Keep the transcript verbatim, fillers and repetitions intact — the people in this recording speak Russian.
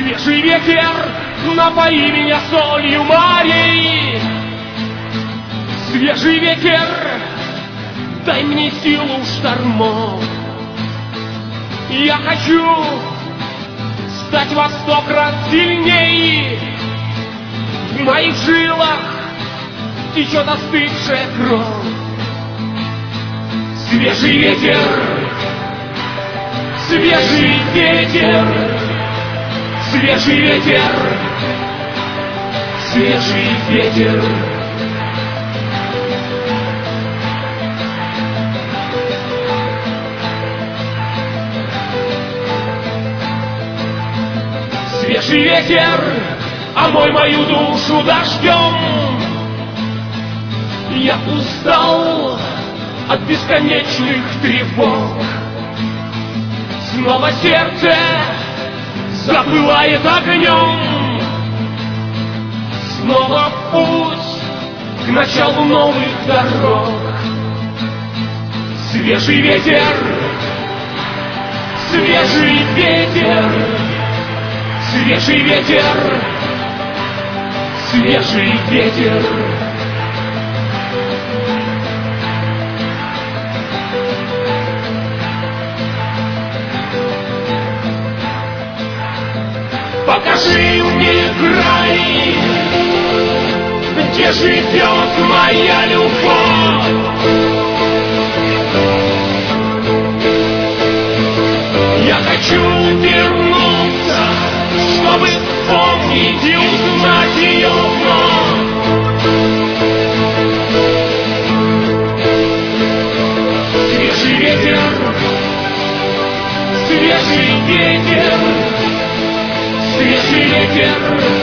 Свежий ветер, напои меня солью морей. Свежий ветер, дай мне силу штормов. Я хочу стать во сто крат сильней. В моих жилах течет остывшая кровь. Свежий ветер, свежий ветер, свежий ветер, свежий ветер. Свежий ветер, омой мою душу дождем. Я устал от бесконечных тревог. Снова сердце запылает огнем. Снова в путь к началу новых дорог. Свежий ветер, свежий ветер, свежий ветер, свежий ветер. Покажи мне край, где живет моя любовь. Я хочу вернуться, чтобы вспомнить и узнать ее вновь. Свежий ветер, свежий ветер, свежий ветер.